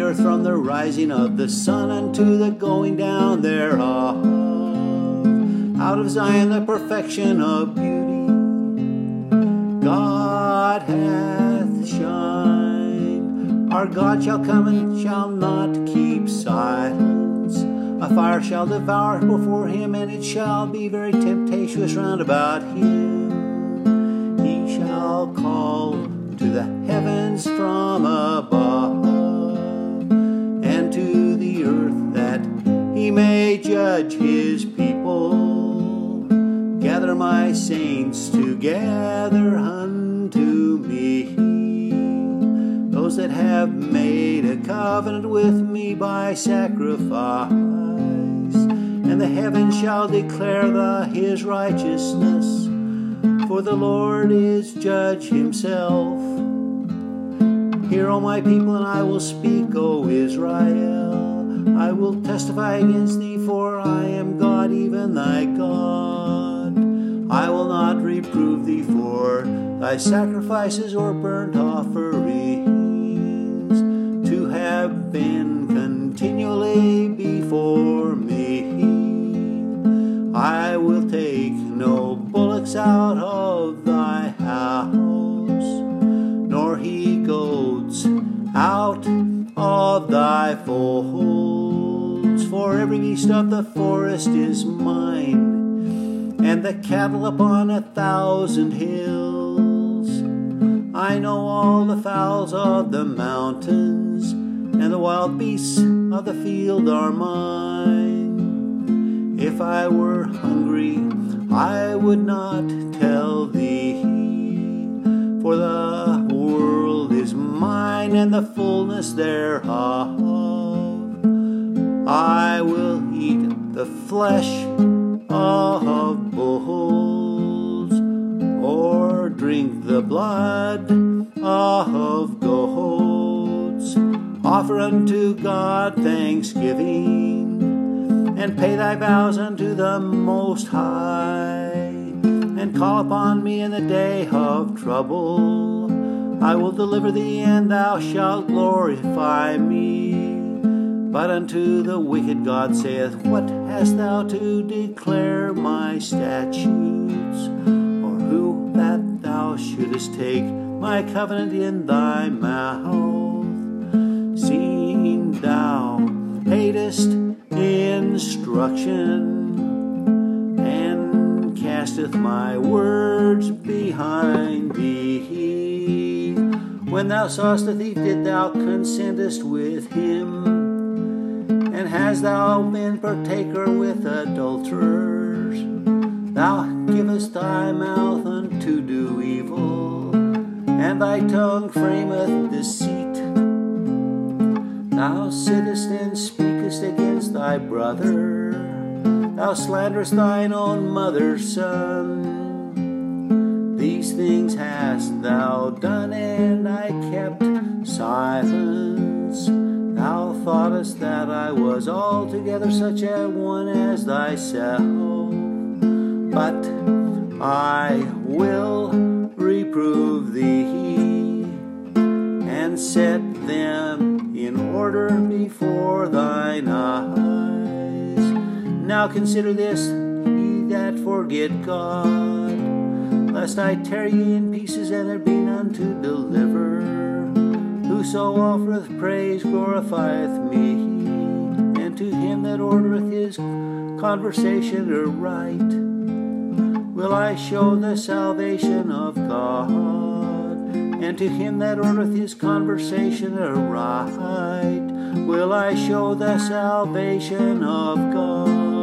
earth from the rising of the sun unto the going down thereof. Out of Zion the perfection of beauty, God hath shined. Our God shall come and shall not keep silence. A fire shall devour before him, and it shall be very tempestuous round about him. He shall call to the heavens from above, and to the earth that he may judge his people. Gather my saints together unto me, those that have made a covenant with me by sacrifice. And the heavens shall declare his righteousness, for the Lord is judge himself. Hear, O my people, and I will speak, O Israel. I will testify against thee, for I am God, even thy God. I will not reprove thee for thy sacrifices or burnt offerings, to have been continually before me. I will take no bullocks out of thy house, nor he goats out of thy folds. For every beast of the forest is mine, and the cattle upon 1,000 hills. I know all the fowls of the mountains, and the wild beasts of the field are mine. If I were hungry, I would not tell thee, for the world is mine and the fullness thereof. I will eat the flesh of bulls, or drink the blood of goats. Offer unto God thanksgiving, and pay thy vows unto the Most High, and call upon me in the day of trouble. I will deliver thee, and thou shalt glorify me. But unto the wicked God saith, What hast thou to declare my statutes? Or who that thou shouldest take my covenant in thy mouth? Seeing thou hatest instruction, and casteth my words behind thee. When thou sawest a thief, did thou consentest with him? And hast thou been partaker with adulterers? Thou givest thy mouth unto do evil, and thy tongue frameth deceit. Thou sittest and speakest against thy brother. Thou slanderest thine own mother's son. These things hast thou done, and I kept silence. Thou thoughtest that I was altogether such a one as thyself. But I will reprove thee, and set them in order before thine eyes. Now consider this, ye that forget God, lest I tear ye in pieces, and there be none to deliver. Whoso offereth praise glorifieth me, and to him that ordereth his conversation aright will I show the salvation of God. And to him that ordereth his conversation aright will I show the salvation of God.